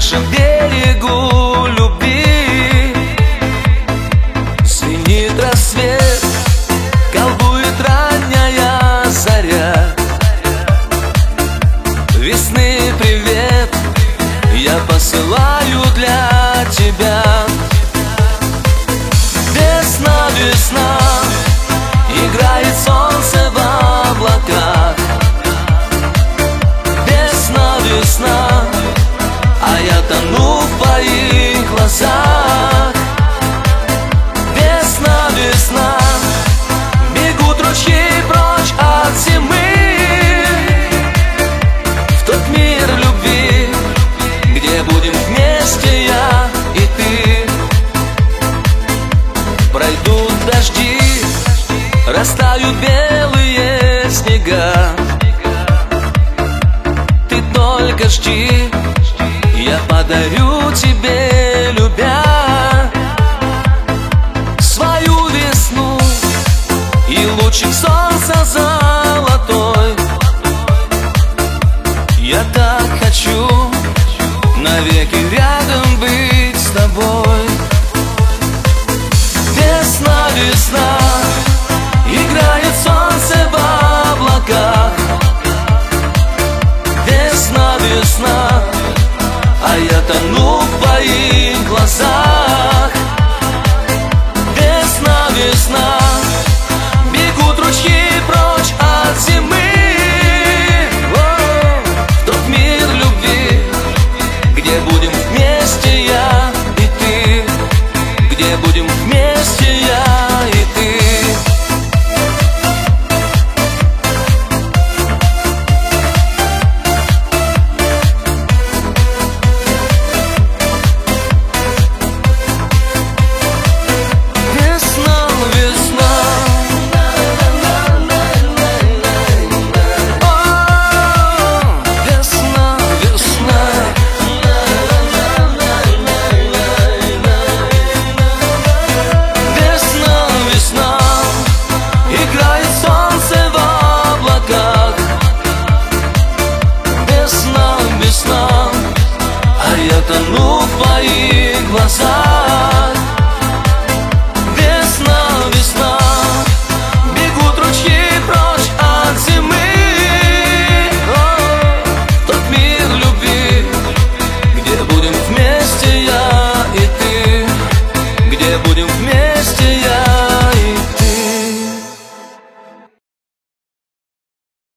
нашем берегу любви. Звенит рассвет, колдует ранняя заря. Весны привет я посылаю для тебя. Весна, весна, играет солнце в облаках. Весна, весна, а я тону в твоих глазах. Весна, весна, бегут ручьи прочь от зимы, в тот мир любви, где будем вместе я и ты. Пройдут дожди, растают белые снега. Ты только жди, я подарю тебе, любя, свою весну и лучик солнца золотой. Я так хочу навеки рядом быть с тобой. Весна, весна, играет солнце в облаках. Весна, весна, а я тону в твоих глазах. Весна, весна, бегут ручьи прочь от зимы, в тот мир любви, где будем вместе я и ты, где будем вместе я и ты. Я тону в твоих глазах.